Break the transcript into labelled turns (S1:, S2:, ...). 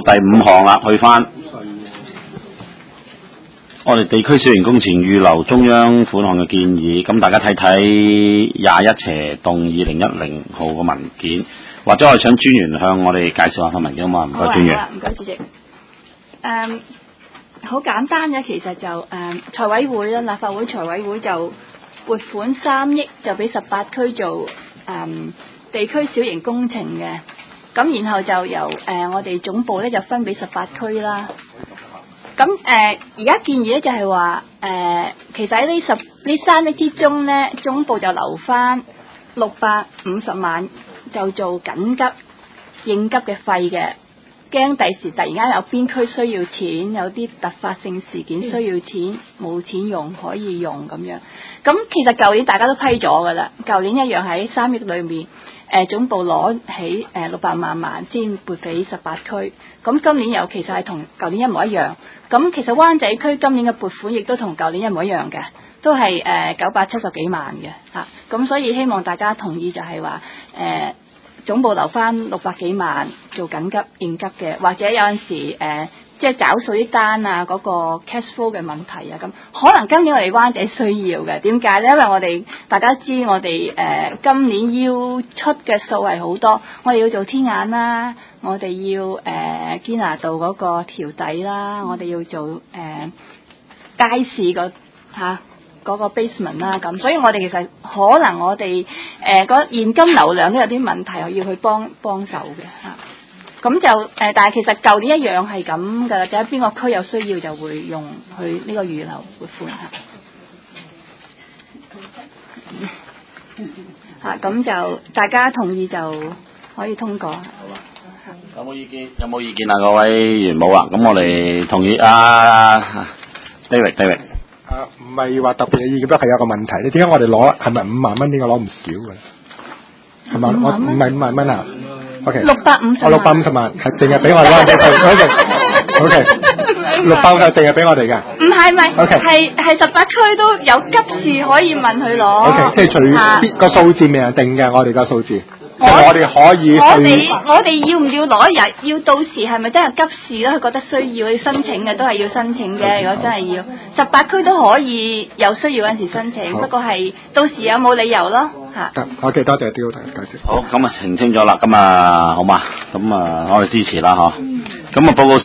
S1: 第5項啦，去翻我哋地區小型工程預留中央款項嘅建議，咁大家睇睇21/2010號嘅文件，或者我哋請專員向我哋介紹下份文件好嘛？唔該，專員。
S2: 唔該，主席。好簡單嘅，其實就財委會啦，立法會財委會就撥款3億，就俾18區做地區小型工程嘅，咁然後就由我哋總部咧就分俾18區啦。咁而家建議咧就係話其實喺呢3億之中咧，總部就留翻650萬，就做緊急應急嘅費嘅。驚第時突然間有邊區需要錢，有啲突發性事件需要錢，冇錢用可以用咁樣。咁其實舊年大家都批咗噶啦，舊年一樣喺3億裏面，總部攞起600萬先撥俾18區。咁今年又其實係同舊年一模一樣。咁其實灣仔區今年嘅撥款亦都同舊年一模一樣嘅，都係970幾萬嘅嚇。咁所以希望大家同意就係話總部留翻600幾萬做緊急應急嘅，或者有陣時即係找數啲單啊，嗰個 cash flow 嘅問題啊，咁可能今年我哋灣仔需要嘅，點解咧？因為我哋大家知我哋今年要出嘅數係好多，我哋要做天眼啦，我哋要堅拿道嗰個橋底啦，我哋要做街市嗰個 basement 啦，咁所以我哋其實可能我哋個現金流量都有啲問題，要去幫手嘅嚇。咁就但係其實舊年一樣係咁噶啦，就喺邊個區有需要就會用去呢個預留撥款嚇。咁就大家同意就可以通過。好啊。
S1: 有冇意見？有冇意見啊？各位議員冇啊？咁我哋同意David。
S3: 唔係話特別嘅意見，不過係有個問題。你點解我哋攞係咪5萬蚊？點解攞唔少嘅？係嘛？我唔係5萬蚊啊。OK。650萬係淨係俾我哋灣仔區。OK。600淨係俾我哋嘅。
S2: 唔係。OK。係18區都有急事可以問佢攞。
S3: OK。即係隨個數字未係定嘅，我哋個數字。我哋可以
S2: 我哋要唔要攞日？要到時係咪真係急事咧？佢覺得需要，申請嘅都係要申請嘅。如果真係要，18區都可以有需要嗰陣時申請，不過係到時有冇理由咯嚇。
S3: 得，OK，多謝刁太解釋。
S1: 好，咁啊澄清咗啦，咁啊好嘛，咁啊我哋支持啦嗬。咁啊報告